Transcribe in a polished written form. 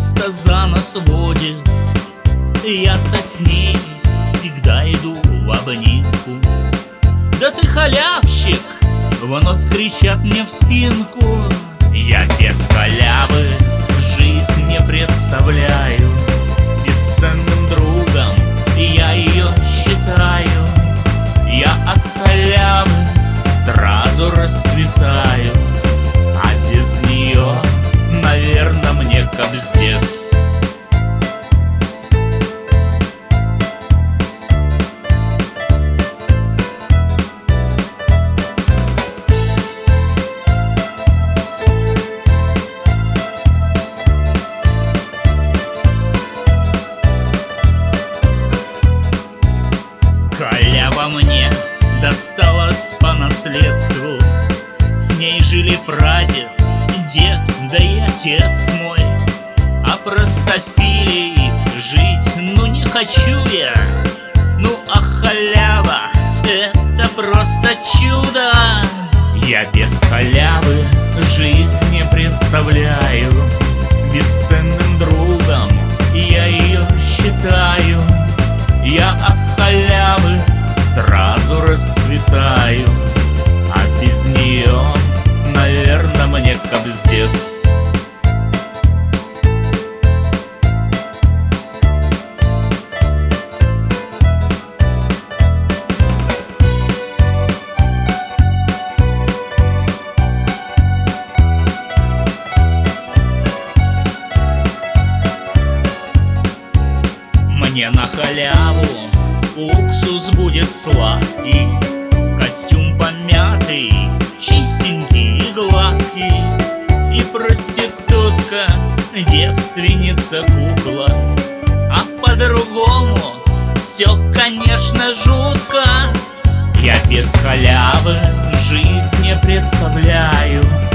просто за нас водит. Я-то с ней всегда иду в обнимку. Да ты халявщик, вновь кричат мне в спинку. Я без халявы жизнь не представляю. Бесценным другом я ее считаю. Я от халявы сразу расцветаю, а без нее, наверное, мне кобздец. Халява мне досталась по наследству. С ней жили прадед, дед, да и отец мой. А простофилей жить, ну не хочу я. Ну а халява — это просто чудо. Я без халявы жизнь не представляю. Бесценным другом я ее считаю. Я от халявы сразу расцветаю, а без нее, наверное, мне кобздец. Мне на халяву уксус будет сладкий, костюм помятый, чистенький и гладкий. И проститутка, девственница, кукла. А по-другому все, конечно, жутко. Я без халявы жизнь не представляю.